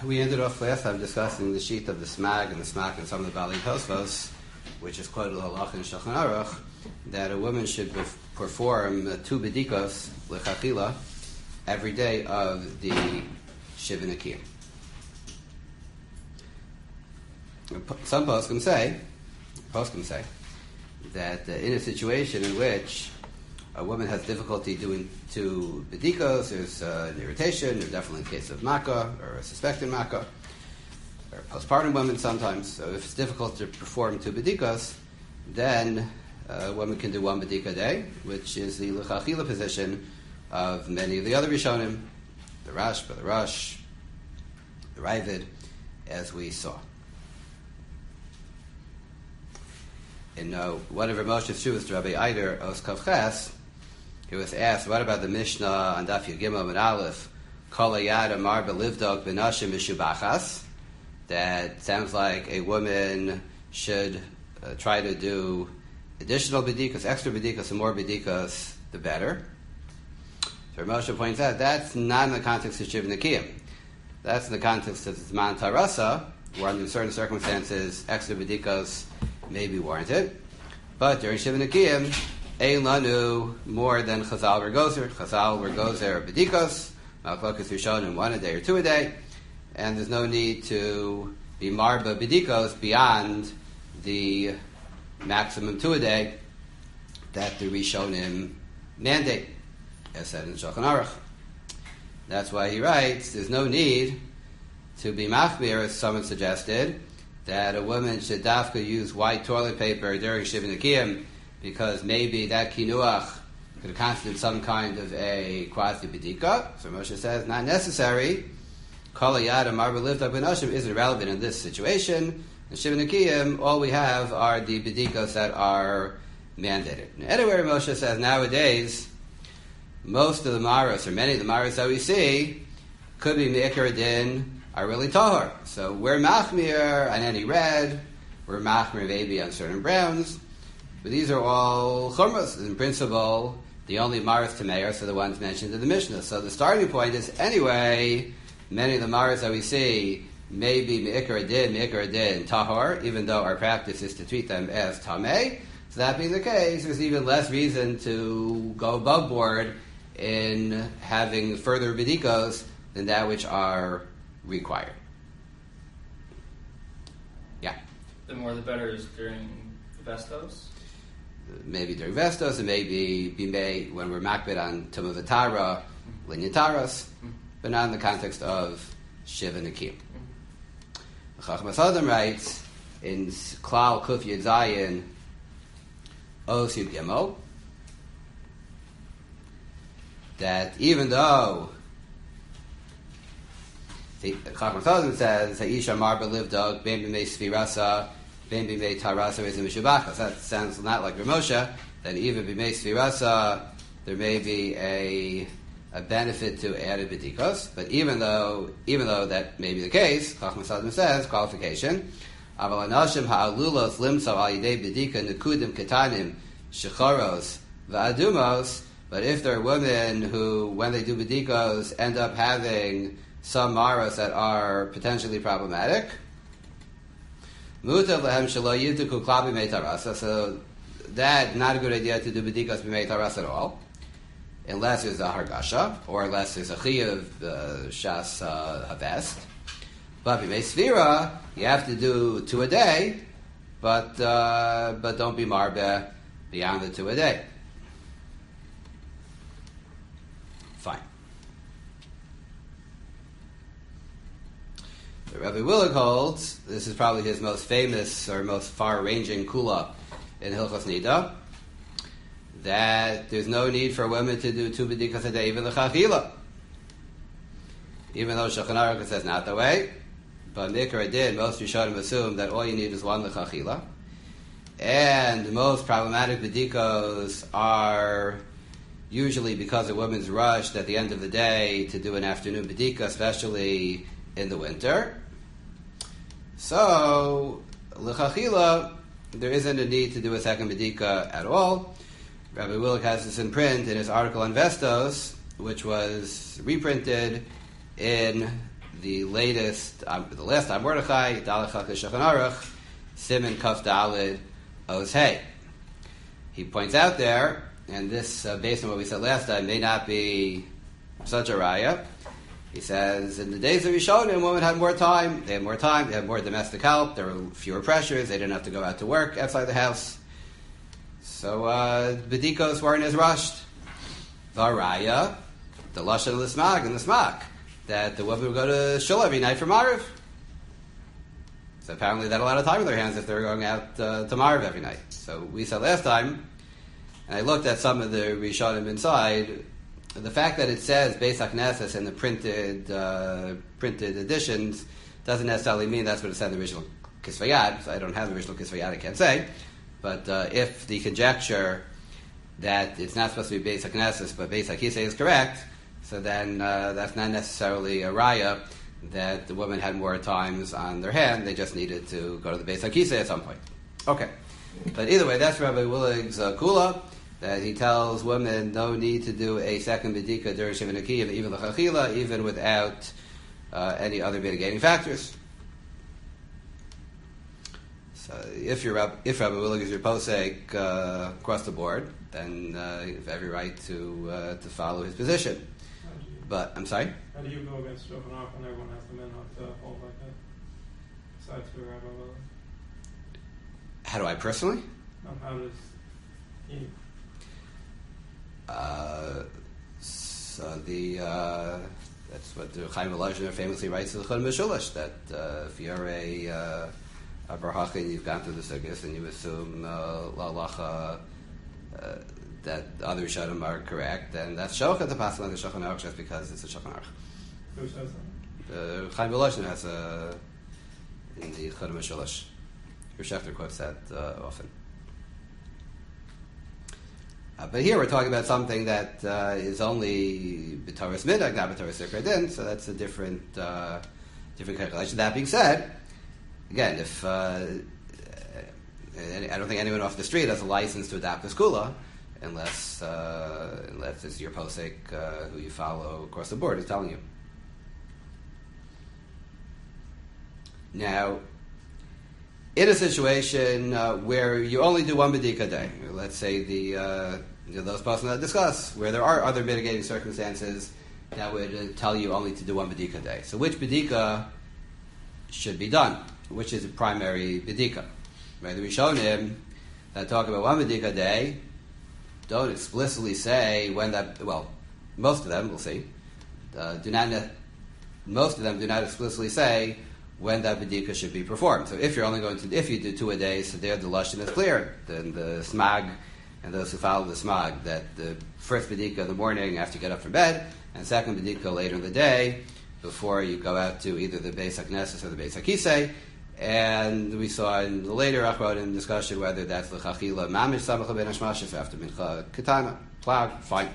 We ended off last time discussing the sheet of the Smag and some of the Bali Tosfos, which is quoted halach in Shulchan Aruch, that a woman should perform 2 bedikos lechachila every day of the Shiva Nekiyim. Some poskim say that in a situation in which a woman has difficulty doing 2 bedikos, there's an irritation, or definitely a case of makkah, or a suspected makkah, or postpartum women sometimes. So if it's difficult to perform 2 bedikos, then a woman can do 1 bedika a day, which is the l'chachila position of many of the other Rishonim, the Rashba, the Rosh, the Ravid, as we saw. In one of Ramos's Shuvas to Rabbi Eider, Os Kavches, he was asked, what about the Mishnah on Daf Yud and Aleph, Kol Hayad Amar Belivdok B'Nashim Mishubachas, that sounds like a woman should try to do additional bedikas, extra bedikas, and more bedikas, the better. So Ramosha points out that's not in the context of Shiva Nekiyim. That's in the context of Zman Tarasa, where under certain circumstances, extra bedikas may be warranted. But during Shiva Nekiyim, Ein lanu more than Chazal Regozer. Chazal Regozer bedikos, Malchokas Rishonim 1 a day or 2 a day, and there's no need to be marba bedikos beyond the maximum 2 a day that the Rishonim mandate, as said in Shulchan Aruch. That's why he writes, there's no need to be machmir, as someone suggested, that a woman should dafka use white toilet paper during Shiva Nekiyim, because maybe that kinuach could constitute some kind of a quasi bedika. So Moshe says, not necessary. Kol hayad amar b'livdok b'nashim isn't relevant in this situation. In Shiva Nekiyim, all we have are the bedikos that are mandated. Now, anyway, Moshe says nowadays, most of the maros, or many of the maros that we see, could be me'ikar din, are really tahor. So we're machmir on any red, we're machmir maybe on certain browns, but these are all chumras. In principle, the only maros tameos are the ones mentioned in the Mishnah. So the starting point is, anyway, many of the maros that we see may be me'ikar din, tahor, even though our practice is to treat them as tameh. So that being the case, there's even less reason to go above board in having further bedikos than that which are required. Yeah. The more the better is during Vestos? Maybe during Vestos, and maybe Bimei when we're makbid on Tumah V'Tara, Linyan Taras, but not in the context of Shiva Nekiyim. Chachmas Adam writes in Klal Kuf Yud Zayin Os Yud Gimel that even though Chacham Tazim says Ha'isha Marba Livdog Ben B'mei Svirasa Ben B'mei Tarasa Rizim Mishabachas. That sounds not like Ramosha, that even B'mei Svirasa there may be a benefit to added bedikos, but even though that may be the case, Chacham Tazim says qualification Aval Anashim Ha'alulos Limso Al Yidei Bedika Nekudim Ketanim Shechoros Va'adumos. But if there are women who, when they do bedikos, end up having some maros that are potentially problematic, mutav lehem shelo yituku klal b'mei tarasa. So that's not a good idea to do bedikos b'mei tarasa at all, unless there's a hargasha or unless there's a chiyuv shas havest. But b'mei svira, you have to do 2 a day, but don't be marbe beyond the 2 a day. Fine. Rabbi Willig holds, this is probably his most famous or most far-ranging kula in Hilchos Nida, that there's no need for women to do 2 bedikas a day, even the chachila. Even though Shulchan Aruch says not that way, but Mikra did, most Rishonim assume that all you need is 1 lechachila. And the most problematic bedikos are usually because a woman's rushed at the end of the day to do an afternoon bedika, especially in the winter. So, l'chachila, there isn't a need to do a second bedika at all. Rabbi Willig has this in print in his article on Vestos, which was reprinted in the last on Mordechai, Daled Chaf Shulchan Aruch, Siman Kaf Daled Oz Hey. He points out there, and this, based on what we said last time, may not be such a raya. He says, in the days of Rishonim, women had more time. They had more time. They had more domestic help. There were fewer pressures. They didn't have to go out to work outside the house. So bedikos weren't as rushed. Varaya, the lashon of the smag and the smak, that the woman would go to shul every night for Mariv. So apparently they had a lot of time in their hands if they were going out to Mariv every night. So we said last time, and I looked at some of the Rishonim inside, the fact that it says Beis HaKnesses in the printed editions doesn't necessarily mean that's what it said in the original Kisvei Yad. So I don't have the original Kisvei Yad, I can't say. But if the conjecture that it's not supposed to be Beis HaKnesses but Beis HaKisei is correct, so then that's not necessarily a raya that the women had more times on their hand. They just needed to go to the Beis HaKisei at some point. Okay. But either way, that's Rabbi Willig's kula, that he tells women no need to do a second bedika during Shiva Nekiyim, even the Chachila, even without any other mitigating factors. So if Rabbi Willig is your posek across the board, then you have every right to follow his position. But I'm sorry? How do you go against Shulchan Aruch when everyone has the minhag to hold like that? Besides for Rabbi Willig? How do I personally? How does he? So that's what the Chaim Volozhin famously writes in the Chodim Meshulish, that if you're a Barhacha and you've gone through the Sukkos and you assume La'alacha that other Rishonim are correct, then that's Shochet to pass on the Shulchan Aruch just because it's a Shulchan Aruch. Who says that? Chaim Volozhin has in the Chodim Meshulish. Shechter quotes that often. But here we're talking about something that is only B'Torah's Midag, not B'Torah's Sikra Din, so that's a different calculation. That being said, again, if I don't think anyone off the street has a license to adopt this kula, unless it's your posek who you follow across the board is telling you. Now, in a situation where you only do one bedika a day, let's say those persons that discuss, where there are other mitigating circumstances that would tell you only to do one bedika a day. So which bedika should be done? Which is the primary bedika? Right? The Rishonim that talk about one bedika a day don't explicitly say when that. Well, most of them, we'll see, most of them do not explicitly say when that bedika should be performed. So if you do two a day, so there the lashon is clear. Then the smag and those who follow the smag, that the first bedika in the morning after you get up from bed, and second bedika later in the day before you go out to either the Beis HaKnesses or the Beis HaKisei. And we saw in the later Achronim discussion whether that's the Chachila Mamish Samach Ben Hashmashif after Mincha Ketana, Plag, fine.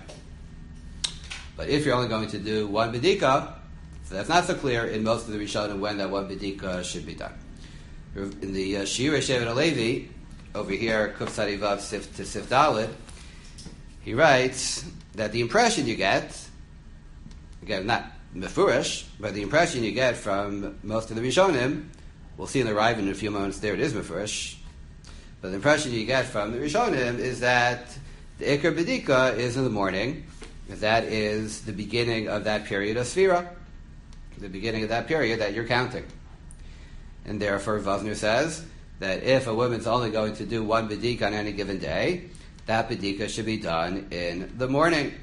But if you're only going to do one bedika, so that's not so clear in most of the Rishonim when that one bedika should be done. In the Shirei Shevet HaLevi, over here, Kuf Tzadi Vav Sif to Sif Dalet, he writes that the impression you get, again, not mefurish, but the impression you get from most of the Rishonim, we'll see in the Rive in a few moments there it is mefurish, but the impression you get from the Rishonim is that the Ikar Bedika is in the morning, that is the beginning of that period of Sfira, the beginning of that period that you're counting. And therefore, Vosner says that if a woman's only going to do one bedika on any given day, that bedika should be done in the morning.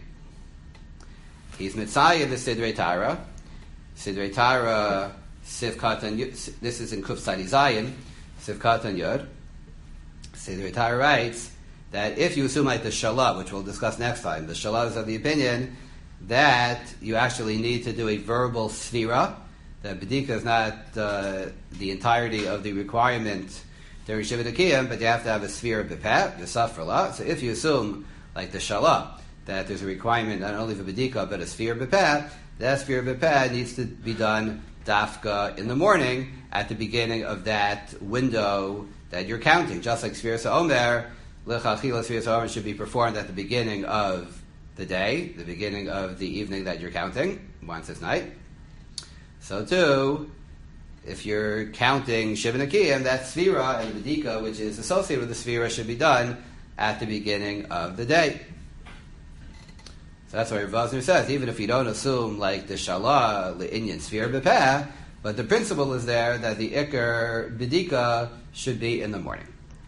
He's mitzayah the Sidrei Tara. Sidrei Tara, Sif Katan Yud. This is in Kuf Tzadi Zayin, Sif Katan Yud. Sidrei Tara writes that if you assume like the Shalah, which we'll discuss next time, the Shalah is of the opinion that you actually need to do a verbal sfira, that bedika is not the entirety of the requirement during Shiva Nekiyim, but you have to have a sfira b'peh, the safrala. So if you assume, like the Shalah, that there's a requirement not only for bedika, but a sfira b'peh, that sfira b'peh needs to be done dafka in the morning at the beginning of that window that you're counting. Just like sfira sa'omer, l'chachila sfira sa'omer should be performed at the beginning of the day, the beginning of the evening that you're counting, once it's night. So too, if you're counting Shiva Nakiyim, that Sfira and the Bedika, which is associated with the Sfira, should be done at the beginning of the day. So that's why Rav Vosner says, even if you don't assume like the Shalah, Le'inyan Sfira B'Peh, but the principle is there that the Iker Bedika should be in the morning.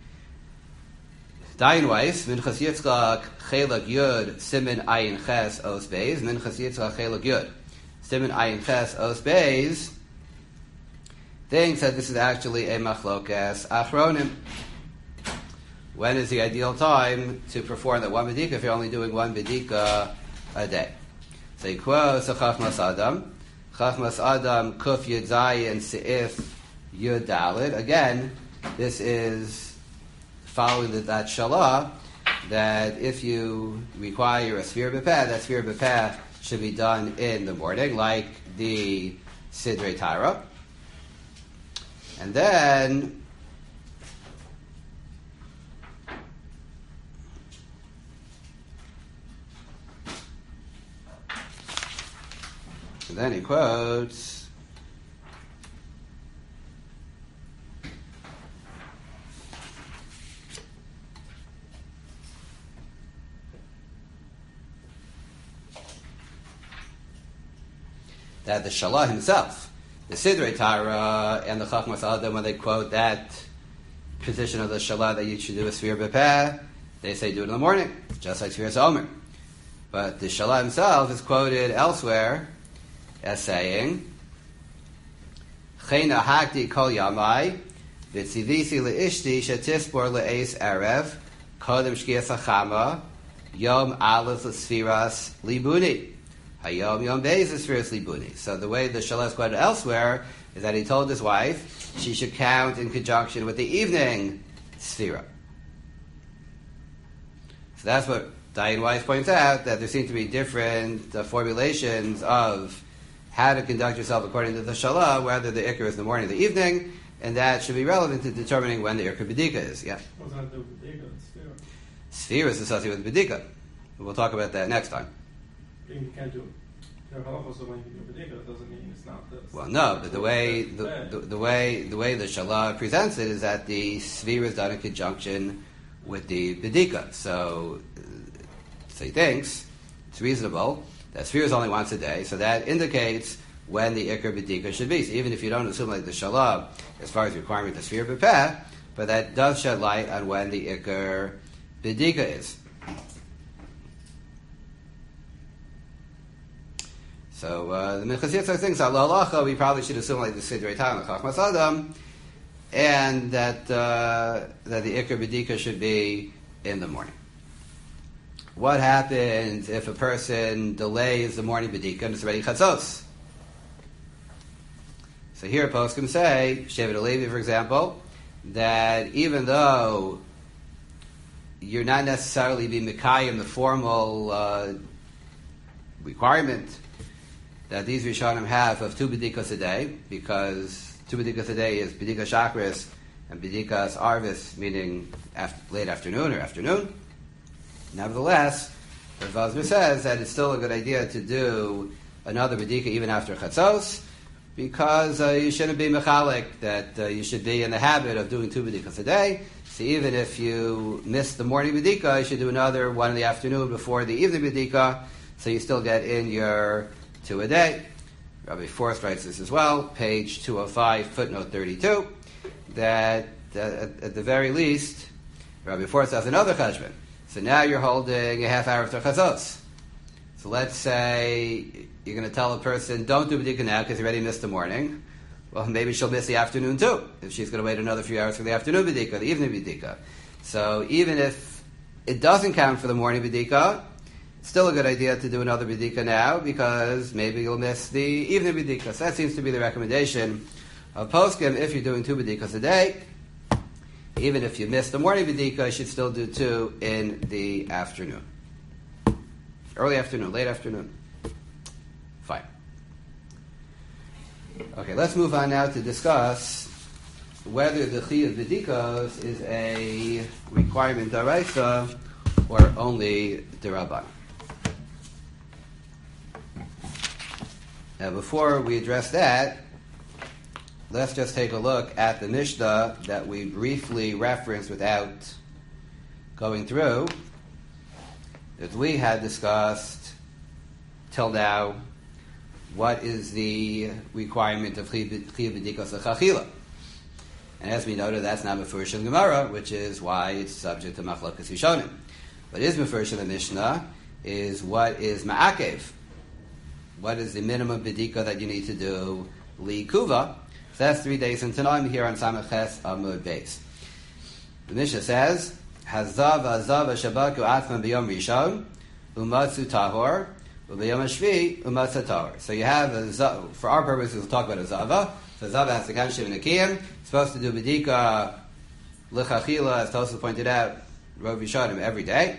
Dayan Weiss, Minchas Yitzchak, Chelak Yud, Siman Ayin Ches, Os Beis, Minchas Yitzchak, Chelak Yud, Siman Ayin Ches, Os Beis, thinks that this is actually a Machlokas Achronim. When is the ideal time to perform that one Bedika if you're only doing one Bedika a day? So he quotes a Chachmas Adam, Kuf Yud Zayin Seif Yud Dalid. Again, this is following that Shalah, that if you require a Sfira B'Peh, that Sfira B'Peh should be done in the morning, like the Sidrei Torah. And then he quotes that the Shalah himself, the Sidrei Torah and the Chachmas Adam, when they quote that position of the Shalah that you should do a Sfira B'Peh, they say do it in the morning, just like Sfiras Omer. But the Shalah himself is quoted elsewhere as saying, Chena Hakti Kol Yamai, V'tzivisi Le'ishti Shetispor Le'es Erev, Kodem Shkias HaChama, Yom Aleph L'Sfiras Libuni. Hayom Yom Beis L'Sfiras Libuni. So the way the Shalah is quoted elsewhere is that he told his wife she should count in conjunction with the evening Sfira. So that's what Dayan Weiss points out, that there seem to be different formulations of how to conduct yourself according to the Shalah, whether the Iker is in the morning or the evening, and that should be relevant to determining when the Iker Bedika is. Yeah. What does that do with Bedika? Sfira is associated with Bedika. We'll talk about that next time. You can't do it. Also, when you do Bedika, it doesn't mean it's not this. Well, no, but the way the Shalah presents it is that the Sfira is done in conjunction with the Bedika. So he thinks it's reasonable that Sfira is only once a day, so that indicates when the Iker Bedika should be. So even if you don't assume like the Shalah, as far as requirement the Sfira B'Peh, but that does shed light on when the Iker Bedika is. So the Minchas Yitzchak thinks Allah Halacha, we probably should assume like the Sidrei Torah, the Chachmas Adam, and that the Iker Bedika should be in the morning. What happens if a person delays the morning Bedika and it's already Chatzos? So here poskim say, Shevet HaLevi, for example, that even though you're not necessarily being Mekayim, the formal requirement that these Rishonim have of 2 Bedikas a day, because 2 Bedikas a day is Bedika Shakris and Bedikas Arvis, meaning late afternoon or afternoon. Nevertheless, Rav Vosner says that it's still a good idea to do another Bedika even after Chatzos, because you shouldn't be mechalik, that you should be in the habit of doing 2 Bedikas a day. So even if you miss the morning Bedika, you should do another one in the afternoon before the evening Bedika, so you still get in your 2 a day. Rabbi Forst writes this as well, page 205, footnote 32, that at the very least, Rabbi Forst has another cheshbon. So now you're holding a half hour after Chazos. So let's say you're going to tell a person, don't do Bedika now because you already missed the morning. Well, maybe she'll miss the afternoon too, if she's going to wait another few hours for the afternoon Bedika, the evening Bedika. So even if it doesn't count for the morning Bedika, it's still a good idea to do another Bedika now, because maybe you'll miss the evening Bedika. So that seems to be the recommendation of Poskim. If you're doing 2 Bedikas a day, even if you miss the morning Bedika, you should still do 2 in the afternoon. Early afternoon, late afternoon. Fine. Okay, let's move on now to discuss whether the Chiyuv Bedikos is a requirement d'oraisa or only d'Rabbanan. Now, before we address that, let's just take a look at the Mishnah that we briefly referenced without going through, as we had discussed till now, what is the requirement of Chiyuv B'dikos L'Chachila. And as we noted, that's not Mefurish in Gemara, which is why it's subject to Machlokas Rishonim. What is Mefurish in the Mishnah is what is Ma'akev. What is the minimum B'dika that you need to do Li Kuva? So that's 3 days in Tanaim here on Samaches Amud Beis. The Mishnah says, Hazav Shabaku Atman B'yom Rishon, Umatsu Tahor, U'B'yom Hashvi, Umatsu Tahor. So you have, for our purposes, we'll talk about a Zava. So Zava has the Kanshiv and Akiyim, supposed to do B'dika L'Chachila, as Tosfos pointed out, Rav Rishonim every day.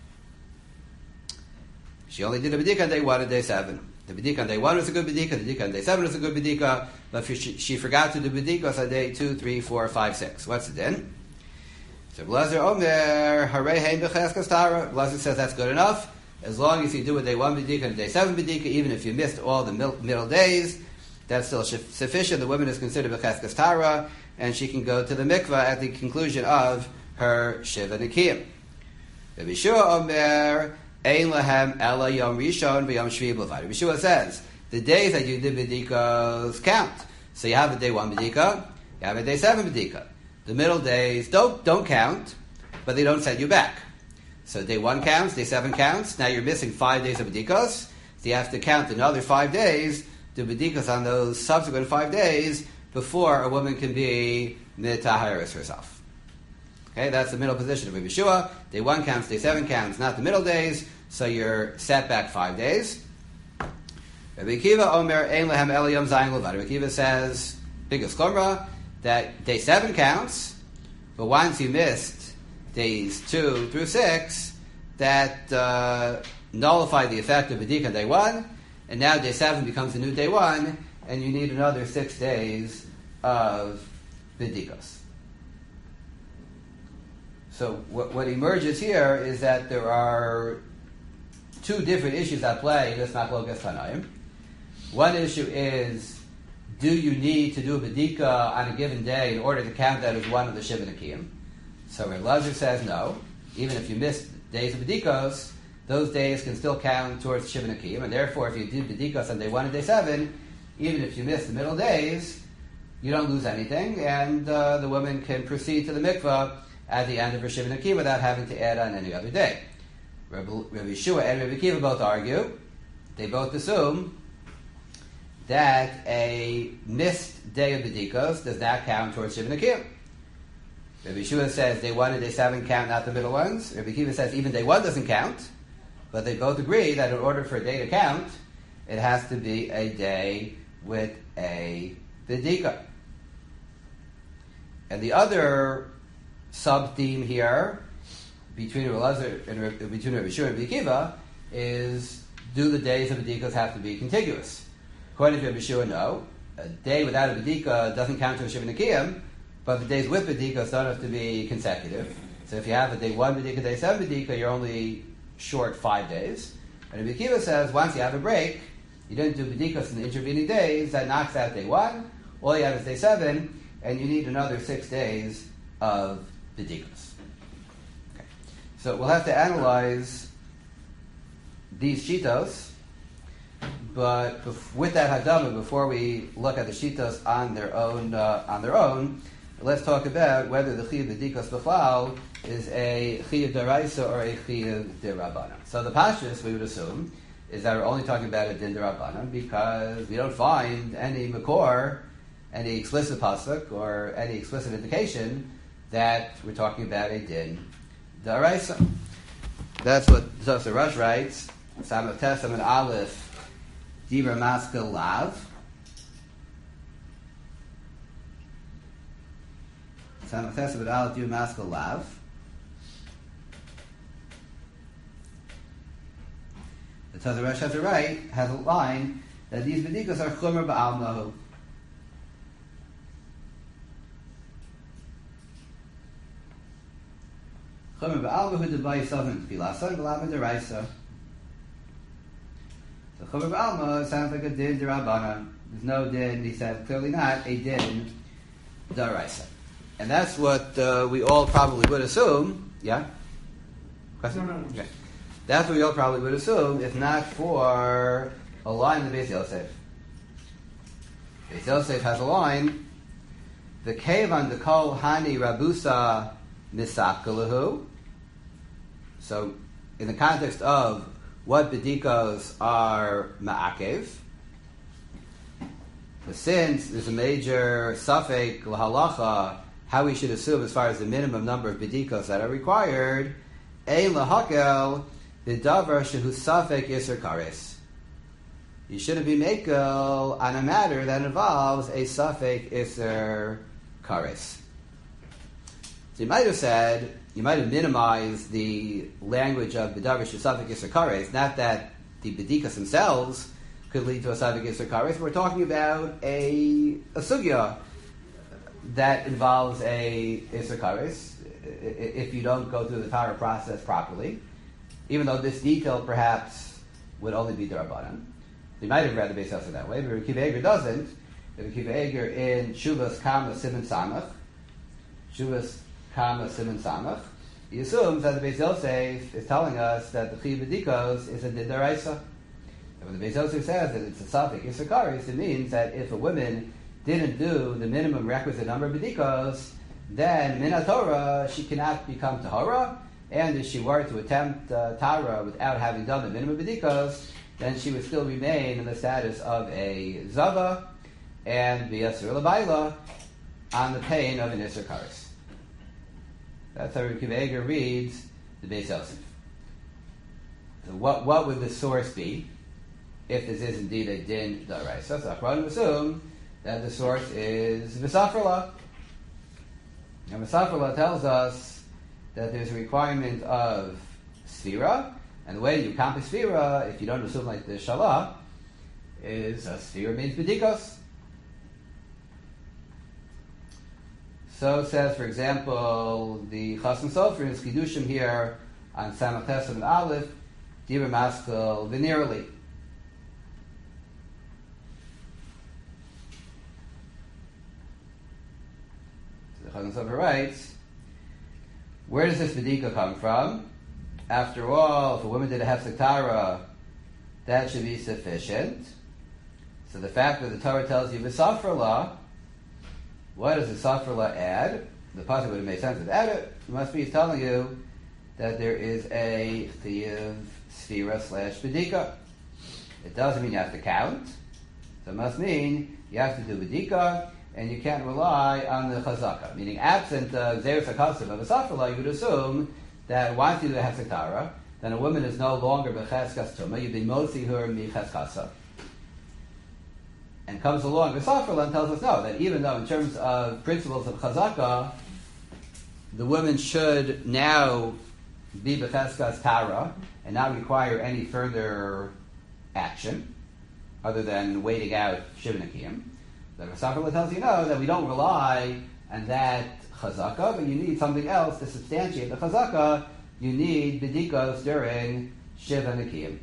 She only did the B'dika on day 1 and day 7. The B'dika on day 1 was a good B'dika, the B'dika on day 7 was a good B'dika, but she forgot to do B'dika on day 2, 3, 4, 5, 6. What's it then? So Blazer Omer, Harei Hein B'cheskas Tara. Blazer says that's good enough, as long as you do a day 1 B'dika and a day 7 B'dika, even if you missed all the middle days, that's still sufficient. The woman is considered B'cheskas Tara, and she can go to the mikvah at the conclusion of her Shiva Nikiyim. Rabbi Shua Omer, Ein Lahem Ela Yom Rishon V'Yom Shvi B'Levad. Rabbi Shua says, the days that you did B'dikas count. So you have a day 1 B'dika, you have a day 7 B'dika. The middle days don't count, but they don't set you back. So day 1 counts, day 7 counts, now you're missing 5 days of B'dikas, so you have to count another 5 days, do B'dikas on those subsequent 5 days, before a woman can be Mitaharis herself. Okay, that's the middle position of Rabbi Shua. Day 1 counts, day 7 counts, not the middle days, so you're set back 5 days. Rabbi Akiva Omer Ein Lehem El Yom Zayin Levad. Rabbi Akiva says, biggest chumrah, that day 7 counts, but once you missed days 2 through 6, that nullify the effect of B'dika on day 1, and now day 7 becomes a new day 1, and you need another 6 days of B'dikas. So what emerges here is that there are 2 different issues at play in this Machlokas Tanaim. One issue is, do you need to do a B'dika on a given day in order to count that as one of the Shiva Nikiyim? So Reb Lazar says no. Even if you missed days of B'dikos, those days can still count towards Shiva Nikiyim, and therefore if you did B'dikos on day 1 and day 7, even if you missed the middle days, you don't lose anything, and the woman can proceed to the mikvah at the end of her Shiva Nikiyim without having to add on any other day. Rabbi Shua and Rabbi Akiva both argue, they both assume that a missed day of B'dikos does not count towards Shiva Nikiyim. Rabbi Shua says day 1 and day 7 count, not the middle ones. Rabbi Akiva says even day 1 doesn't count, but they both agree that in order for a day to count, it has to be a day with a B'dika. And the other sub-theme here between Rabbi Lazar and between Rabbi Shua and Rabbi Akiva is, do the days of B'dikas have to be contiguous? According to Rabbi Shua, no. A day without a B'dika doesn't count to a Shiva Nikiyim, but the days with B'dikas don't have to be consecutive. So if you have a day 1 B'dika, day 7 B'dika, you're only short 5 days. And Rabbi Akiva says, once you have a break, you didn't do B'dikas in the intervening days, that knocks out day 1, all you have is day 7, and you need another 6 days of B'dikas. Okay. So we'll have to analyze these shitos, but with that hadama, before we look at the shitos on their own, let's talk about whether the chiyuv B'dikas b'chlal is a chiyuv deraisa or a chiyuv derabbanan. So the pashtus, we would assume, is that we're only talking about a din derabbanan because we don't find any makor, any explicit pasuk or any explicit indication that we're talking about a din deraisa. That's what Tosfos Rosh writes. Samach Tesam and Aleph, Dibra Maskil Lav. Samach Tesam and Aleph, Dibra Maskil Lav. The Tosfos Rosh has has a line that these B'dikas are Chumer Ba'al Mahu. Chumer Ba'al Mahu D'Bai Sovim Tfilasan V'Lav D'Raisa. So Chumash Alma sounds like a din d'Rabbanan. There's no din, he said, clearly not a din d'Oraisa. And that's what we all probably would assume. Yeah? Question? No. Okay. That's what we all probably would assume, if not for a line in the Beis Yosef. Beis Yosef has a line, the Kevan the Kol Hani Rabusa Misakalahu. So, in the context of what bedikos are ma'akev, since there's a major suffix lahalacha, how we should assume as far as the minimum number of bedikos that are required, ein lahakel b'davar shehu suffix iser kares. You shouldn't be makel on a matter that involves a suffix iser kares. So you might have said, you might have minimized the language of b'davar shehu suffix iser kares, not that the bedikas themselves could lead to a suffix iser kares. We're talking about a sugya that involves a iser kares if you don't go through the entire process properly, even though this detail perhaps would only be d'Rabbanan. You might have read the Beis Yosef that way, but Reb Akiva Eiger doesn't. Reb Akiva Eiger in Shuvas Kama Siman Samach, he assumes that the Beis Yosef is telling us that the Chiyuv B'dikos is a din d'Oraisa. And when the Beis Yosef says that it's a suffix iser kares, it means that if a woman didn't do the minimum requisite number of bedikos, then min Torah she cannot become tahora, and if she were to attempt Tara without having done the minimum bedikos, then she would still remain in the status of a zava and be asur l'bayla on the pain of an iser kares. That's how Reb Akiva Eiger reads the Beis Yosef. So what would the source be if this is indeed a din d'Oraisa? So Achronim assume that the source is V'safrla. And V'safrla tells us that there's a requirement of Sfira, and the way you count the Sfira, if you don't assume like the Shalah, is Sfira means B'dikos. So it says, for example, the Chasam Sofer's Kiddushim here on Samach Tes and Aleph, Dibur Maskel Venerally. Chasam Sofer writes, where does this B'dika come from? After all, if a woman did a Hefsek Tara, that should be sufficient. So the fact that the Torah tells you V'safrla, what does the Safrla add? The pasuk would have made sense to add it. It must be telling you that there is a Chiyuv Sfira / B'dika. It doesn't mean you have to count. So it must mean you have to do B'dika, and you can't rely on the Chazaka. Meaning, absent the Zerus HaKasav of a Safrla, you would assume that once you do the Hefsek Tara, then a woman is no longer B'cheskas Tumah. You've been motzi her Micheskasa. And comes along the Safrla and tells us no, that even though in terms of principles of Chazaka, the woman should now be B'cheskas Tara and not require any further action other than waiting out Shiv Nakiyim. The Safrla tells you no, that we don't rely on that Chazaka, but you need something else to substantiate the Chazaka. You need B'dikos during Shiv Nakiyim.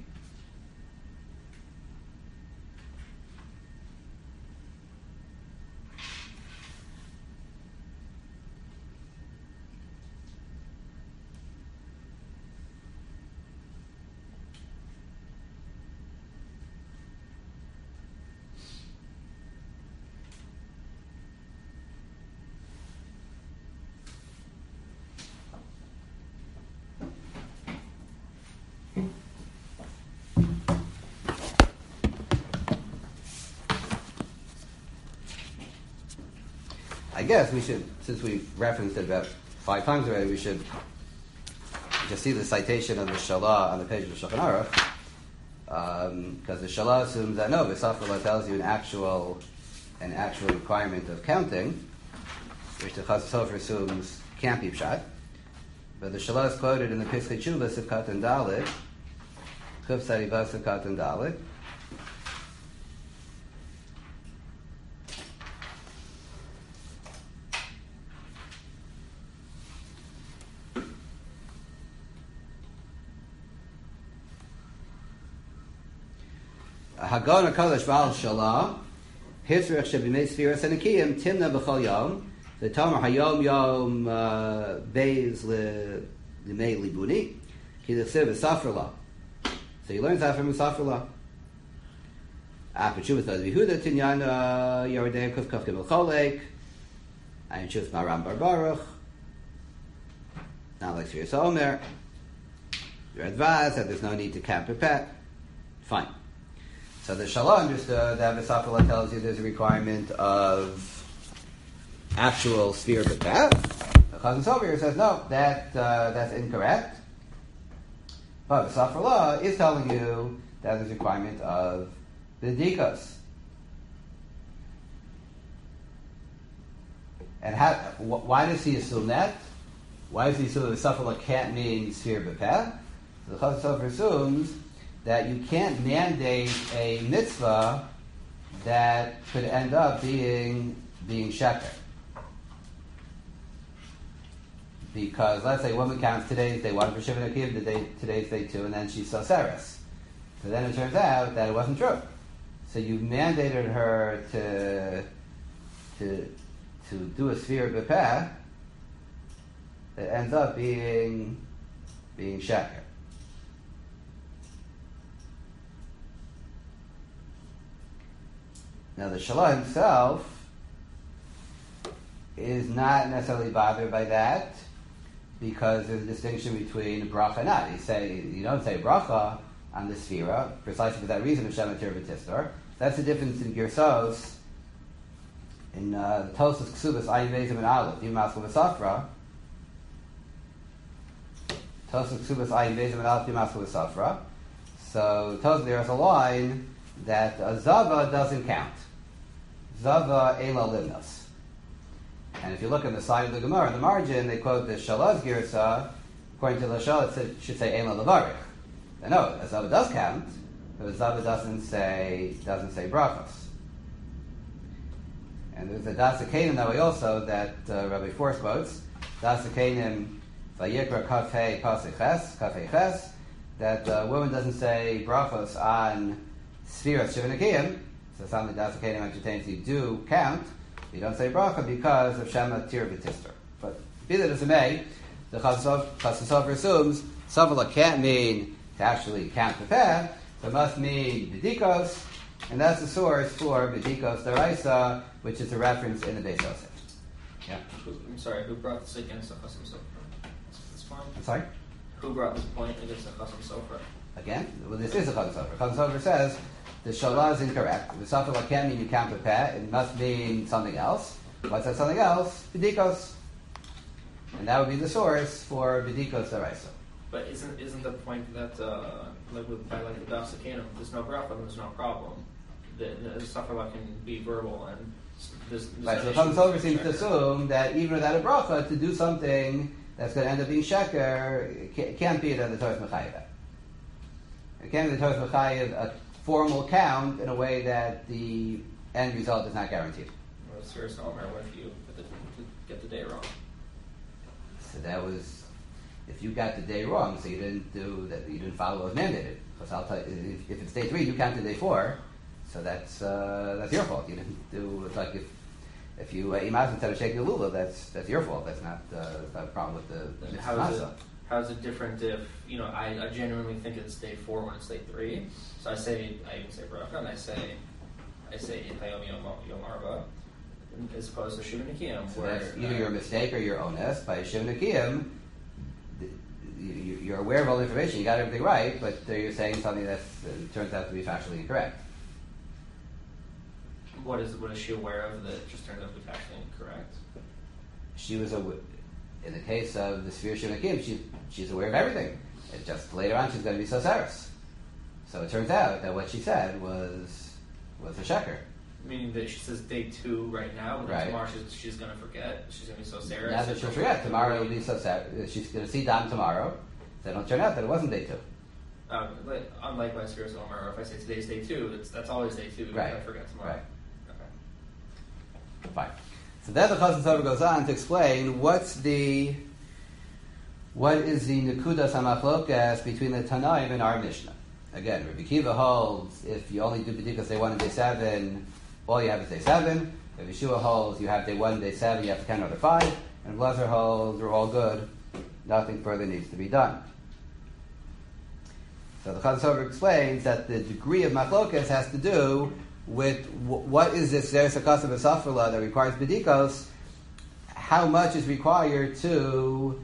I guess we should, since we've referenced it about 5 times already, we should just see the citation of the Shalah on the page of the Shulchan Aruch, because the Shalah assumes that no, the Safrla tells you an actual requirement of counting, which the Chasam Sofer assumes can't be pshat. But the Shalah is quoted in the Piskei Tshuva Sivkat and Dalet, Chuf Sariva Sivkat and Dalet. Hagon HaKodesh Baal Shalah, Hitzrich Shebimei Sfiras Enikim, Timna B'chol Yom, the Tomer Hayom Yom Beis L'Mei Libuni, Ki L'chsev V'Safrla. So you learn that from V'Safrla. After Shuvah Tad Yehuda Tinyana Yerodei Kuf Kuf Gimel Cholek, and Shuvah Maram Bar Baruch, not like Sfiras Omer. You're advised that there's no need to count per pet. Fine. So the Shalah understood that V'Safrla tells you there's a requirement of actual sphere per pet. The Chazon Sofer says no, that's incorrect. But V'Safrla is telling you that there's a requirement of B'dikos. And why does he assume that? Why does he assume that V'Safrla can't mean sphere per pet? So the Chazon Sofer assumes that you can't mandate a mitzvah that could end up being sheker. Because let's say a woman counts today's day 1 for Shiva Nakiv, today's day 2, and then she saw Saras. So then it turns out that it wasn't true. So you mandated her to do a sphere b'peh that ends up being sheker. Now the Shalah himself is not necessarily bothered by that because there's a distinction between bracha and not. You don't say bracha on the sphera precisely for that reason of Shem Atir V'Tistor. That's the difference in Girsos in the Tosas Ksubas Ayin Vezim and Aleph Yimas V'Safra. Tosas Ksubas Ayin Vezim and Aleph Yimas V'Safra. So there's a line that Zava doesn't count. Zava Ela Limnos. And if you look on the side of the Gemara, in the margin, they quote the Shalaz Girsa. According to the Shalah, it should say Ela Levarich. I know, Zava does count, but Zava doesn't say brachos. And there's a Das HaKenim that way also that Rabbi Force quotes. Das HaKenim Vayikra Kafei Pasei Ches, that a woman doesn't say brachos on Sfiras Shiva Nakiim, so some of the Das HaKenim entertains you do count, you don't say bracha because of Shema Tir V'Tistor. But be that as it may, the Chazon Sofer assumes Safrla can't mean to actually count the peh, so it must mean B'dikos, and that's the source for B'dikos Daraisa, which is a reference in the Beis Yosef. Yeah. I'm sorry, who brought this against the Chasam Sofer? This point? I'm sorry? Who brought this point against the Chasam Sofer? Again, well, this is a Chazon Sofer. Chazon Sofer says the Shalah is incorrect. The Safrla can't mean you count the peh, it must mean something else. What's that something else? B'dikos. And that would be the source for B'dikos Daraisa. But isn't the point that like the Das HaKenim, there's no bracha, there's no problem. The Safrla can be verbal and there's right. So the Chazon Sofer seems to assume that even without a bracha, to do something that's going to end up being sheker, it can't be that the Torah is mechayev. It can't be the Torah is mechayev a formal count in a way that the end result is not guaranteed. Well, it's first Omer, what if you get the day wrong? So that was, if you got the day wrong, so you didn't do that, you didn't follow what was mandated. Because I'll tell you, if it's day 3, you counted day 4, so that's your fault. You didn't do. It's like if you imagine instead of shaking the lulav, that's your fault. That's not a problem with the How is it different if I genuinely think it's day 4 when it's day 3? So I even say bracha and I say Hayom Yom Arba as opposed to Shiva Nakiim. So that's either your mistake or your honest. By Shiva Nakiim, you're aware of all the information, you got everything right, but you're saying something that turns out to be factually incorrect. What is she aware of that just turned out to be factually incorrect? She was in the case of the Sfir Shiva Nakiim, she's aware of everything. It just later on she's going to be Sosaris. So it turns out that what she said was a sheker. Meaning that she says day 2 right now, but right. Tomorrow she's going to forget. She's going to be so Sarah. Now that she'll forget. Tomorrow will be so sad. She's going to see Dam tomorrow. So it'll turn out that it wasn't day 2. Unlike my Sfiras Omer, if I say today's day 2, that's always day 2. Right. I forget tomorrow. Right. Okay. Fine. So then the Chazon Sofer goes on to explain what is the Nekudas HaMachlokas between the Tanaim and our Mishnah. Again, Rabbi Kiva holds if you only do bedikas day 1 and day 7, all you have is day 7. Rabbi Yeshua holds you have day 1 and day 7, you have to count another 5. And Blazer holds we're all good, nothing further needs to be done. So the Chazon Sofer explains that the degree of machlokas has to do with what is this Zeres HaKasav V'Safrila that requires bedikos, how much is required to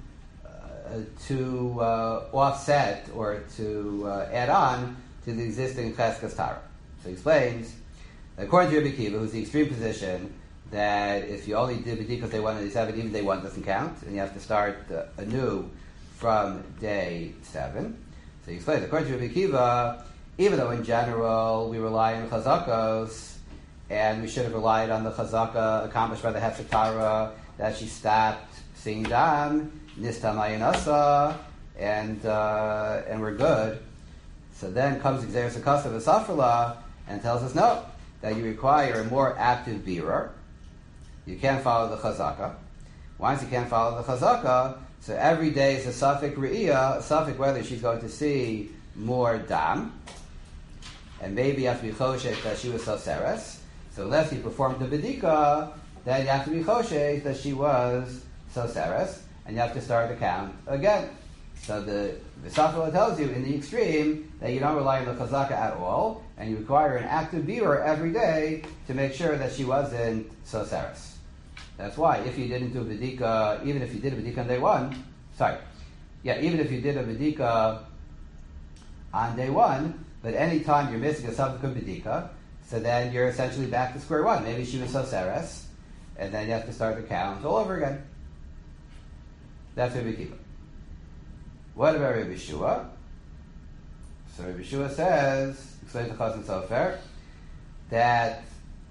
offset or to add on to the existing Cheskas Tara. So he explains that according to Rabbi Kiva, who's the extreme position, that if you only did bedikos day 1 and day 7, even day 1 doesn't count, and you have to start anew from day 7. So he explains, according to Rabbi Kiva, even though in general we rely on chazakos, and we should have relied on the chazaka accomplished by the Hefsek Tara, that she stopped seeing dam, nistamayin asa, and we're good. So then comes Xeris Akasav V'Safrila and tells us no, that you require a more active birur. You can't follow the chazaka. Once you can't follow the chazaka, so every day is a suffix re'iyah, a suffix whether she's going to see more dam, and maybe you have to be choshesh that she was soseres. So unless you performed the bedika, then you have to be choshesh that she was soseres, and you have to start the count again. So the Safra tells you in the extreme that you don't rely on the chazaka at all, and you require an active birur every day to make sure that she wasn't soseres. That's why if you didn't do bedika, even if you did a bedika on day 1, even if you did a bedika on day 1, but any time you're missing a subsequent bedika, so then you're essentially back to square 1. Maybe she was soseres, and then you have to start the count all over again. That's Rabbi Kiva. What about Rabbi Yeshua? So Rabbi Yeshua says, explains the Chazon Sofer, that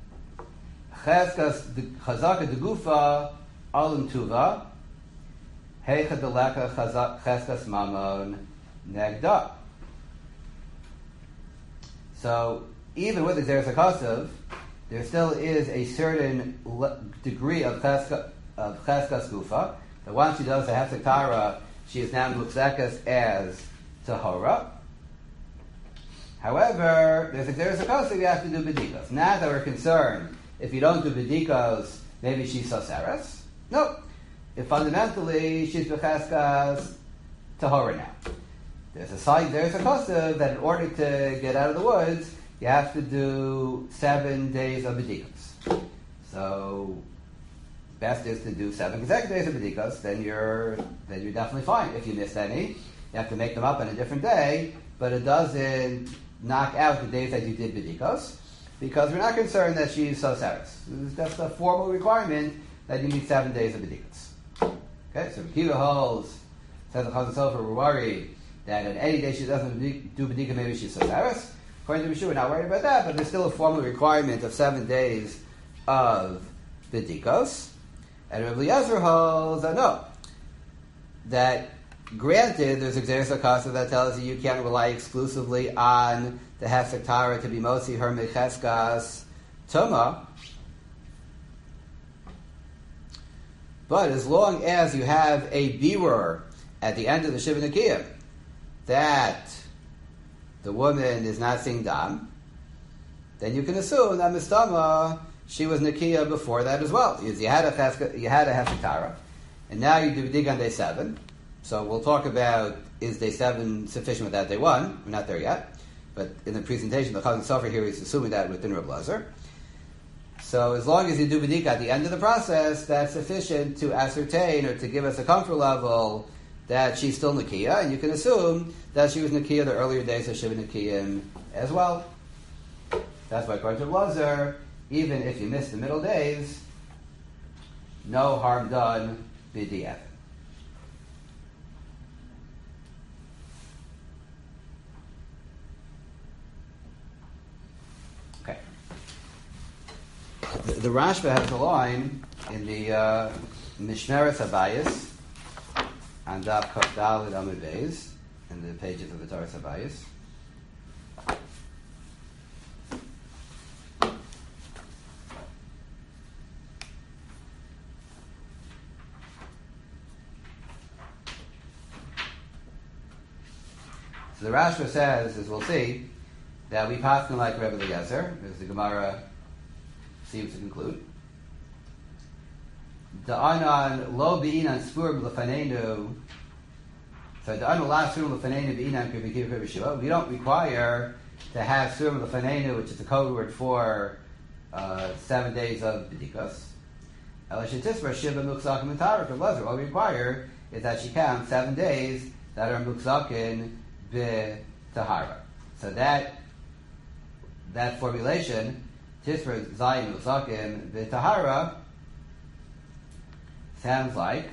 Chazaka de Gufa Alim Tuva Heicha Deleka Cheskas Mamon Negda. So even with the Xeris HaKasav, there still is a certain degree of Cheskas Gufa. That once she does the Hefsek Tara, she is now Muxekas as Tahora. However, there's a Xeris HaKasav, you have to do Bedikas. Not that we're concerned if you don't do Bedikas, maybe she's Soseres. No. If fundamentally she's Becheskas Tahora now. There's a Kasav that in order to get out of the woods, you have to do 7 days of Bedikas. So best is to do 7 consecutive days of Bedikas, then you're definitely fine. If you missed any, you have to make them up on a different day, but it doesn't knock out the days that you did Bedikas, because we're not concerned that she's Soseres. It's just a formal requirement that you need 7 days of Bedikas. Okay, so Kiva holds, says the Chazon Sofer, we're worried that on any day she doesn't do Bedika, maybe she's Soseres. According to Mishnah, we're not worried about that, but there's still a formal requirement of 7 days of Bedikos. And Rabbi Eliezer holds that no, that granted there's a Xeris HaKasav that tells you can't rely exclusively on the Hefsek Tara to be Motzi her Mecheskas Tuma, but as long as you have a birur at the end of the Shiva Nekiyah that the woman is not seeing dam, then you can assume that Mistama, she was Nekiyah before that as well. You had a Hefsek Tara, and now you do Dig on day 7. So we'll talk about, is day 7 sufficient without day 1? We're not there yet. But in the presentation, the Chazon Sofer here is assuming that within Reb Lazar. So as long as you do Bedika at the end of the process, that's sufficient to ascertain or to give us a comfort level that she's still Nekiyah, and you can assume that she was Nekiyah the earlier days of Shiva Nekiyim as well. That's why according to Reb Lazar, even if you miss the middle days, no harm done b'di'evet. Okay. The Rashba has a line in the Mishmeres Habayis on Daf Kaf Daled Amud Beis, in the pages of the Torah Habayis. So the Rashba says, as we'll see, that we pass like Rebbe Eliezer, as the Gemara seems to conclude. Da'anan lo be'inan spurim l'fanenu. So da'anan la spurim l'fanenu be'inan k'vikiv k'vishua. We don't require to have spurim l'fanenu, which is the code word for 7 days of b'dikas. Elashetisra shiva muksakim mitara for Lezer. All we require is that she counts 7 days that are muksakin b'tahara. So that formulation, tisra zayin muksakim b'tahara, sounds like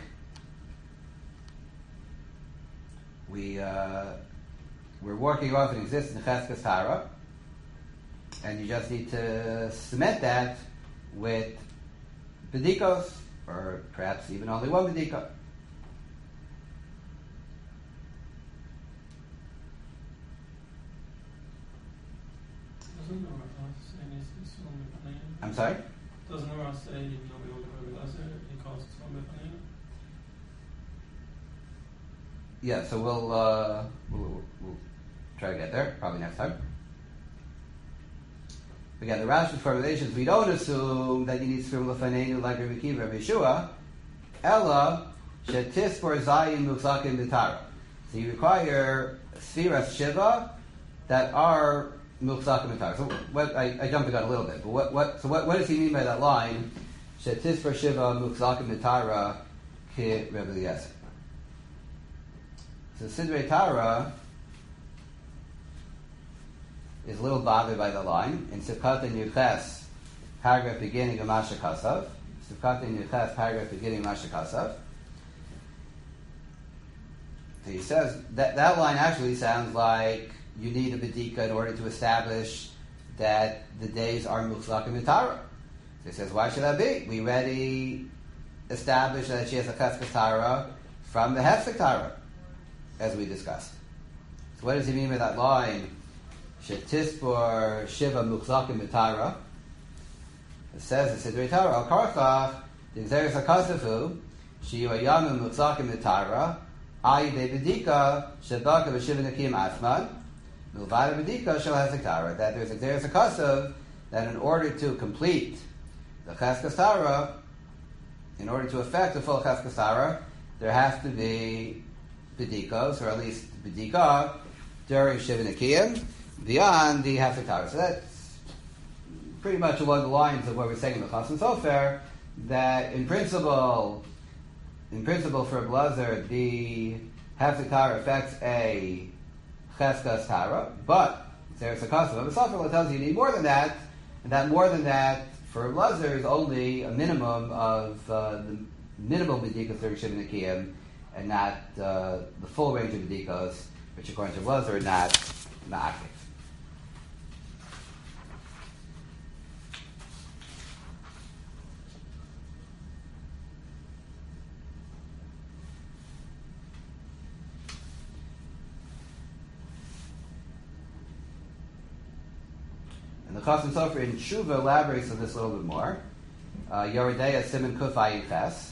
we're working off an existing cheskes tara, and you just need to cement that with bedikos, or perhaps even only one bedika. I'm sorry? Doesn't the Rosh say even though we hold the Rebbe Eliezer, he calls it Tzom B'Fanenu? Yeah, so we'll try to get there, probably next time. Again, the Rashba's formulations, we don't assume that you need Sfirim L'Fanenu like Rabbi Akiva, Rabbi Yeshua, Ella, Shetispor Zayin Muksakim B'Tara. So you require Sfiras Shiva that are Muksakim B'Tara. So what, I jumped the gun a little bit, but what does he mean by that line? Shetispor Shiva Muksakim B'Tara Ki Rebbe Eliezer. So Sidrei Tara is a little bothered by the line. In Sivkat and Yuches, paragraph beginning of Masha Kasav. Sivkat and Yuches, paragraph beginning of Masha Kasav. So he says, that line actually sounds like you need a Bedika in order to establish that the days are Muchzakim Mitara. So he says, why should that be? We already established that she has a Cheskes Tara from the Hefsek Tara, as we discussed. So what does he mean by that line? Shetispor Shiva Mukzakim Mitara. It says the Sidrei Tara Al Karchach the Xeris HaKasafu Shiyu Ayamim Mukzakim Mitara Ayi De Bedika Shebaka V'Shiva Nakim Asman Milvada Bedika Shel Hesek Tara. That there's a Xeris HaKasav that in order to complete the Cheskes Tara, in order to effect the full Cheskes Tara, there has to be Bedikos, or at least Bedika during Shiva Nakim, beyond the Hefsek Tara. So that's pretty much along the lines of what we're saying in the Chasam Sofer, that in principle for a Blazer, the Hefsek Tara affects a Cheskas Tara, but there's a Chasam of a Sofer that tells you need more than that, and that more than that for a Blazer is only a minimum of the minimum Bedikas during Shiva Nakim, and not the full range of Bedikas, which according to Blazer are not Ma'akif. And the Chasam Sofer in Tshuva elaborates on this a little bit more. Yoredeya Siman Kuf Ayin Ches.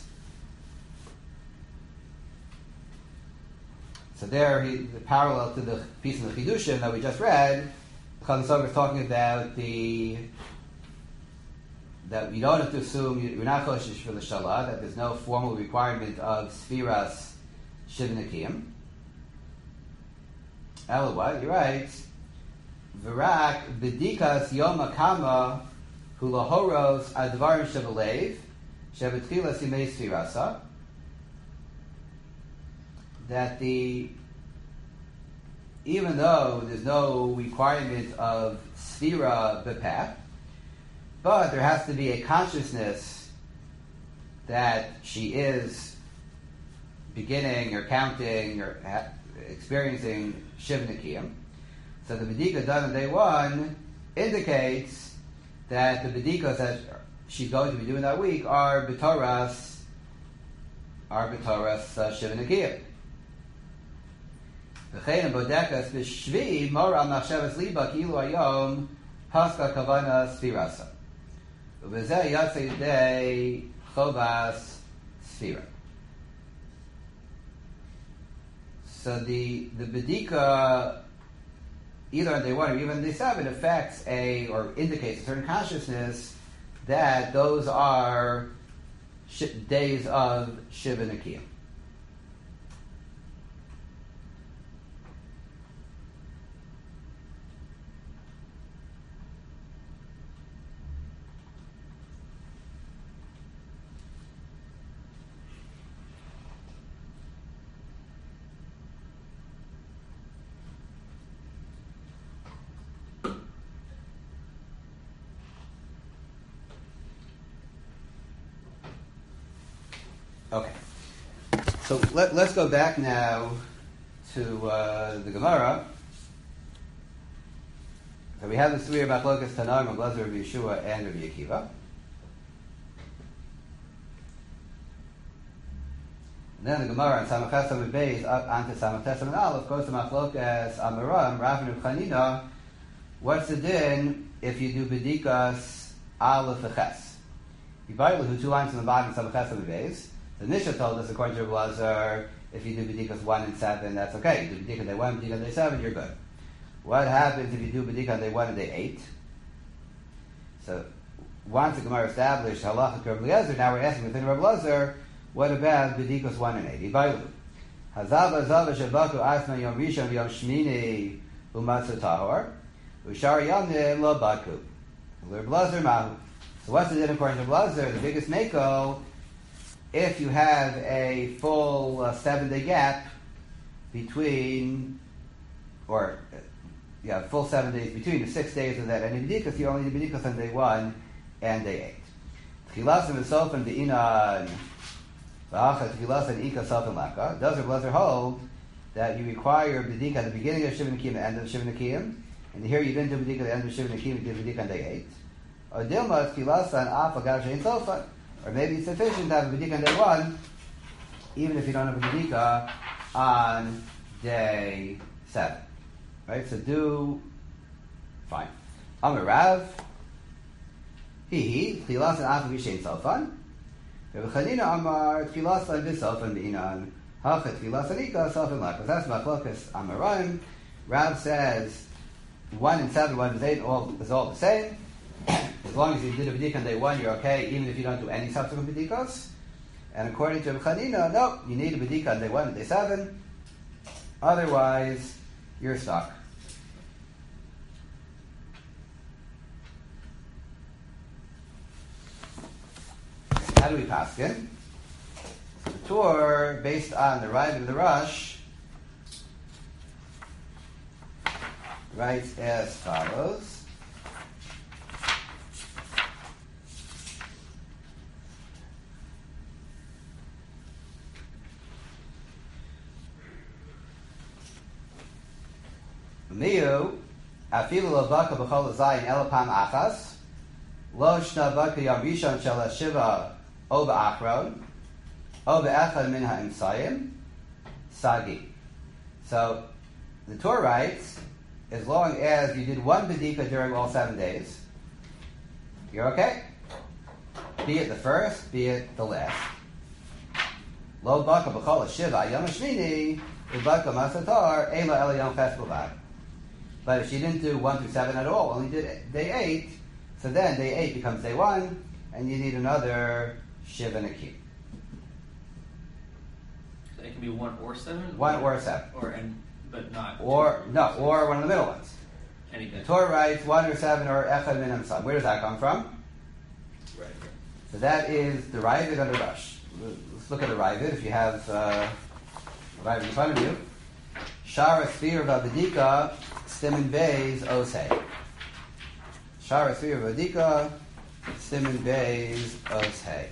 So there, parallel to the piece in the Chidushim that we just read, the Chasam Sofer is talking about that you don't have to assume you're not choshesh for the Shalah, that there's no formal requirement of Sfiras Shiva Nakim. Elawai, you're right. V'rak b'dikas yom hakama hulahoros advarim shevalev shevetchilas yimei Sfirasa. That even though there's no requirement of Sfira B'Peh, but there has to be a consciousness that she is beginning or counting or experiencing Shiva Nakim. So the Bedika done on day one indicates that the Bedikas that she's going to be doing that week are B'Toras Shiva Nakim. V'chein bodekas b'shvi mor al machshavas liba kilu hayom haska kavana sfirasa. U'bezeh yatzei yidei chovas sfira. So the bedika either on day 1 or even on day 7, affects or indicates a certain consciousness that those are days of Shiva Nikiyah. Okay, so let's go back now to the Gemara. So we have the three about Machlokas Tanaim, Rabbi Elazar, Rabbi Yeshua, and Rabbi Akiva. And then the Gemara on Samachet Samid Beis onto Samachet Samid Aleph goes to Machlokas Amaram, Rav and Chanina. What's the din if you do Bedikas Aleph Ches? You buy who 2 lines on the bottom of Samachet Samid Beis. The Mishnah told us, according to Rabbi Elazar, if you do Bedikas 1 and 7, that's okay. You do Bedikas day 1, Bedikas day 7, you're good. What happens if you do Bedikas day 1 and day 8? So, once the Gemara established Halacha Rabbi Elazar, now we're asking within Rabbi Elazar, what about Bedikas 1 and 8? Ibailu. Hazava Zava Shabaku Asma Yom Rishon Yom Shmini Umatsu Tahor Ushar Yomne Lo Baku. Rabbi Elazar Mahu. So what's the din according to Rabbi Elazar? The biggest Mako, if you have a full 7-day gap between, full 7 days between the 6 days of that any Bedikas, you only do Bedikas on day 1 and day 8. Tchilasim and Sofim the Inan V'achas Tchilasim Ika Sofim Laka. Does Rabbi Elazar hold that you require Bedikas at the beginning of Shiva Nikiyim and the end of Shiva Nikiyim, and here you didn't do Bedikas at the end of Shiva Nikiyim, you did Bedikas on day 8? Or Dilma Tchilasim Af Agav Shein Sofim. Or maybe it's sufficient to have a Bedikas on day 1, even if you don't have a Bedikas on day 7. Right? So fine. Amar Rav, Tchilas and Afa Vishain Salfan. Rabbi Chanina Amar, Tchilas and Visalfan B'inan, Hacha Tchilas and Ika Salfan Lakas. That's Machlokas Amarim. Rav says 1 and 7, 1 and 8 is all the same. As long as you did a Bedikas on day 1, you're okay, even if you don't do any subsequent Bedikas. And according to Rabbi Chanina, no, you need a Bedikas on day 1 and day 7. Otherwise, you're stuck. How do we paskin? The Torah, based on the Rav and the Rush, writes as follows. Miu, afilu lavaka b'chol zayin elapam achas, lo shna vaka yom rishon shel shiva o ba'achron, o ba'echad min ha'imsayim, sagi. So, the Torah writes, as long as you did 1 Bedikas during all 7 days, you're okay. Be it the first, be it the last. Lo baka b'chol shiva yom shmini, ubaka masatar, ela el yom ches b'vad. But if she didn't do 1 through 7 at all, only did day 8, so then day 8 becomes day 1, and you need another Shiva Nikiyah. So it can be 1 or 7? 1 or 7. But not. Or one of the middle ones. Anything. The Torah writes 1 or 7 or Echad Min Hamsam. Where does that come from? Right. So that is the Ravid and the Rush. Let's look at the Ravid if you have the Ravid in front of you. Shara Sfir Vabedika Siman Beis Osei. Shara Sfir Vabedika Siman Beis Osei.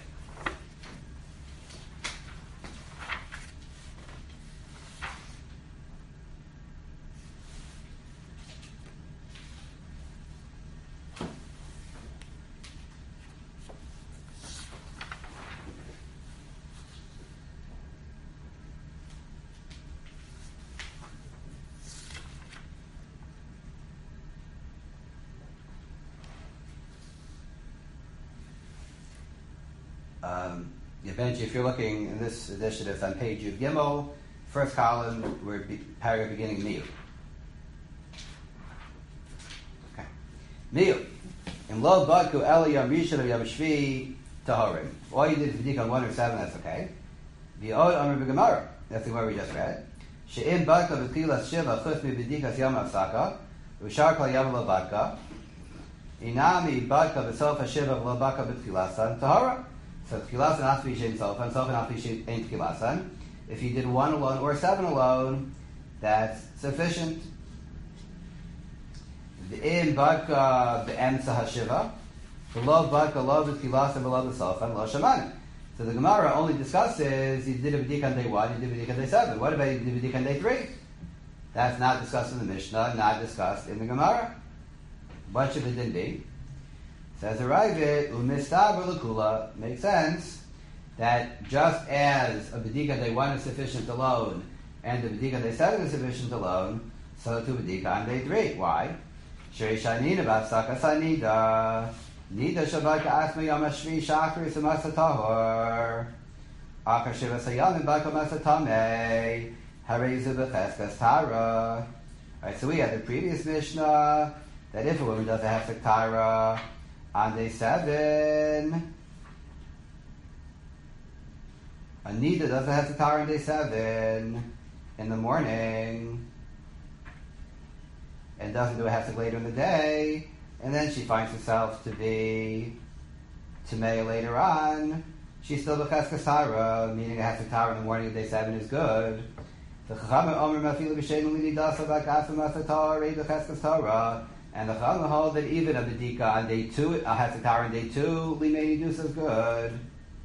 Eventually, if you're looking in this edition, it's on page Yud Gimel, first column, paragraph beginning Miu. Miu. In Lo Badku Eli Yom Rishon or Yom Shvi Tahorim. All you did is B'dika on 1 or 7, that's okay. V'od Amr B'Gemara. That's the word we just read. She'im Badka B'Tchilas Shiva Chutz Mi B'dikas Yom Hafsaka. V'shar Kol Yom Lo Badka. Inami Badka B'Sof HaShiva Lo Badka B'Tchilasan Tahora. So Tchilasan has to be Shein Sofa, and Sofa has to be Shein Ein Tchilasan. If you did 1 alone or 7 alone, that's sufficient. V'im Badka B'Emtza HaShiva. V'lo Badka Lo B'Tchilasan V'lo B'Sofa Lo Shemanim. So the Gemara only discusses you did a B'dik on day 1, you did a B'dik on day 7. What about you did a B'dik on day 3? That's not discussed in the Mishnah, not discussed in the Gemara. Much of it didn't be. Says the Ravid, Umistaber L'Kula, makes sense that just as a B'dik on day 1 is sufficient alone, and the B'dik on day 7 is sufficient alone, so too B'dik on day 3. Why? Sheri Shanina B'Afsaka Sanida. Nida Shabbat Asma Yom Hashvi Shachri Samasa Tahor Akar Shiva Sayam Baka Masa Tamei Harezu B'Cheskas Tara. Alright, so we had the previous Mishnah that if a woman does a Hefek Tara on day 7, a Nida does a Hefek Tara on day 7 in the morning and doesn't do a Hefek later in the day, and then she finds herself to be Tamei later on, she's still B'Cheskas Tara, meaning a Hefek Tara in the morning of day 7 is good. The Chachamim Omer Mafilu B'Shem Lili Dasa B'Kaf Masa Tara Rei B'Cheskas Tara, and the Chachamim hold that even a B'dika on day 2, a Hefek Tara on day 2, Limei Nidus is good.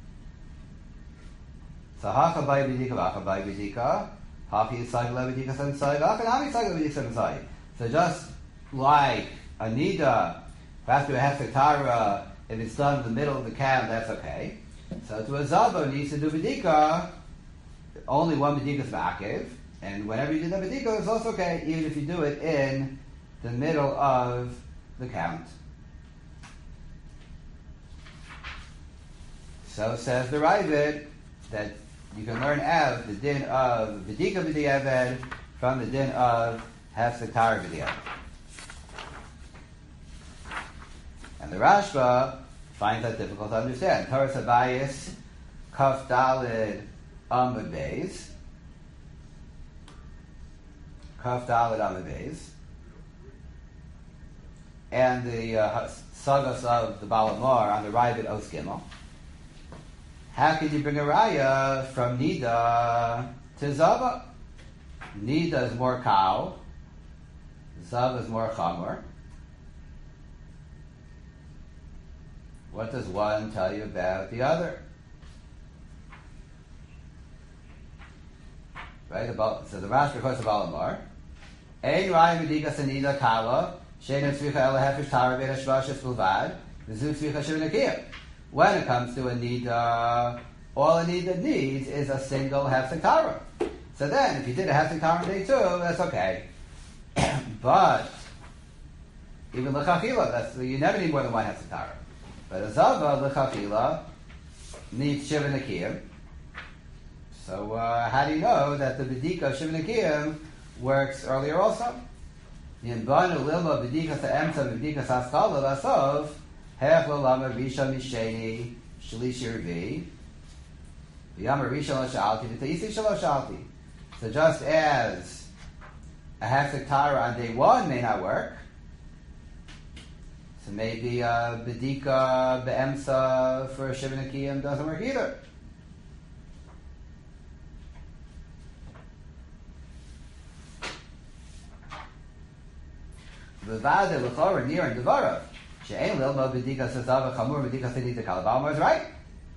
So Hacha Bai B'dika V'Hacha Bai B'dika, Hafi Yisai V'Le B'dika Sensai V'Hacha Nami Yisai V'Le B'dika Sensai. So just like a Nida, perhaps to a Hefek Tara, if it's done in the middle of the camp, that's okay. So to a Zabo needs to do B'dika, only one B'dika is Ma'akev, and whenever you do the B'dika, it's also okay, even if you do it in the middle of the count. So says the Ravid that you can learn Ev, the din of B'dika B'di'eved, from the din of Hefek Tara B'di'eved. And the Rashba finds that difficult to understand. Torah Sabayis, Kaf Dalid Amud Beis. Kaf Dalid Amud Beis. And the Sagas of the Balamor on the Ravid Os Gimel. How can you bring a Raya from Nida to Zava? Nida is more cow. Zava is more chamor. What does one tell you about the other? Right? So the Rashi quotes the Balamar. Ein Raya B'dika Sanida Kala Shein Tzvicha Ela Hefesh Tara Bein Hashvashas Bulvad V'zu Tzvicha Shivnakia. When it comes to a Nida, all a Nida needs is a single Hefek Tara. So then, if you did a Hefek Tara on day 2, that's okay. But even L'chachila, you never need more than one Hefek Tara. But a Zava, L'chachila, needs Shiva Nekiyim. So how do you know that the B'dika of Shiva Nekiyim works earlier also? Yinbanu Lilma B'dika Sa'emta B'dika Sa'skala L'asov Hech L'lama Risha Misheni Shalishi Revi V'yama Risha L'shalti V'ta'isi Shaloshalti. So just as a Hefek Tara on day 1 may not work, so maybe B'dika Be'emsa for Shiva Nekiyim doesn't work either. V'vada L'chora Nir and Devarav She'en Lilma B'dika Sazava Chamur B'dika Sedita Kalabama is right.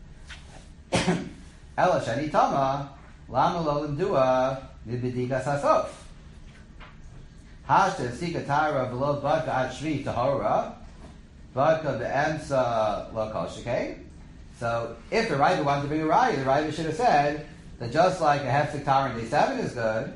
Ela Shani Tama Lama Lo L'mdua B'dika Sasof Hashta Sika Tara V'lo Badka Ad Shvi Tahora Badka Be'emsa Lo Kol Shekei. So if the Raiva wanted to bring a Raya, the Raiva should have said that just like a Hefek Tara in day 7 is good,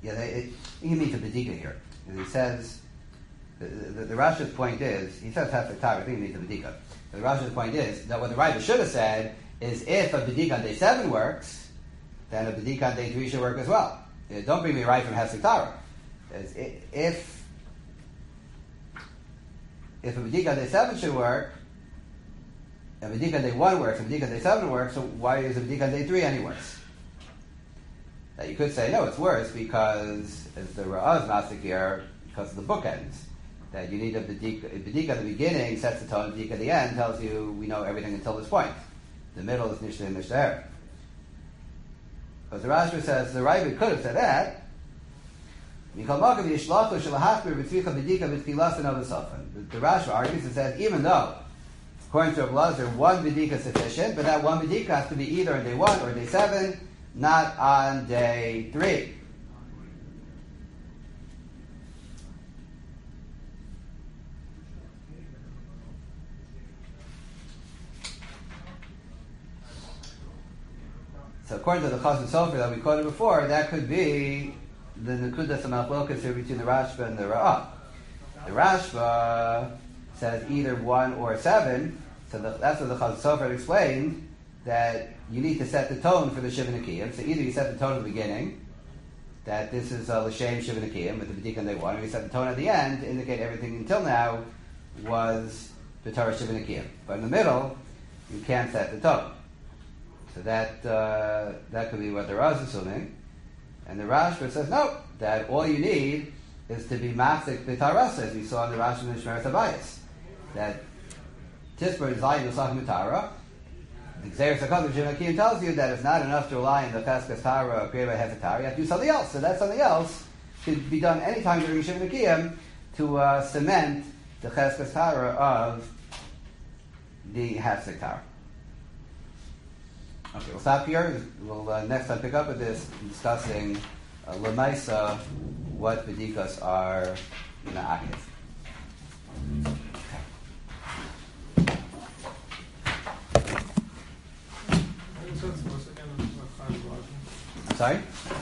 he means a bedika here. And he says, the Rasha's point is, he says Hefsek Tara, I think he means a bedika. The Rasha's point is that what the writer should have said is if a bedika on day 7 works, then a bedika on day 3 should work as well. Don't bring me right from Hefsek Tara. If a bedika on day 7 should work, a bedika on day 1 works, a bedika on day 7 works, so why is a bedika on day 3 any worse? Now you could say, no, it's worse because, as the Ra'az Masik here, because of the bookends. That you need a bedika at the beginning sets the tone, bedika at the end tells you we know everything until this point. The middle is Nishtah and Nishtah. But the Rashba says, the Ravid could have said that. The Rashba argues and says, even though, according to Abelazar, one bedika is sufficient, but that one bedika has to be either on day 1 or day 7, not on day 3. So according to the Chazon Sofer that we quoted before, that could be the Nekudas HaMachlokas here between the Rashba and the Ra'ah. The Rashba says either 1 or 7, so that's what the Chazon Sofer explained, that you need to set the tone for the Shiva Nekiyim. So either you set the tone at the beginning, that this is L'Shem Shiva Nekiyim with the B'dik on day 1, or you set the tone at the end to indicate everything until now was the Torah Shiva Nekiyim. But in the middle, you can't set the tone. So that could be what the Raz is assuming. And the Rashba says, no, that all you need is to be mafzik b'tarasa, as we saw in the Rashba and the Shmeres HaBayis. That Tisper is lying to Sach Mitara. The Xeris HaKadosh Shemakim tells you that it's not enough to rely on the Cheskas Tara or Kriya Hefet Tara. You have to do something else. So that something else could be done anytime during Shiva Nekiyim to cement the Cheskas Tara of the Hefsek Tara. Okay, we'll stop here. We'll next time pick up with this, discussing Lamaisa, what Bedikas are in the Akiv. I'm sorry?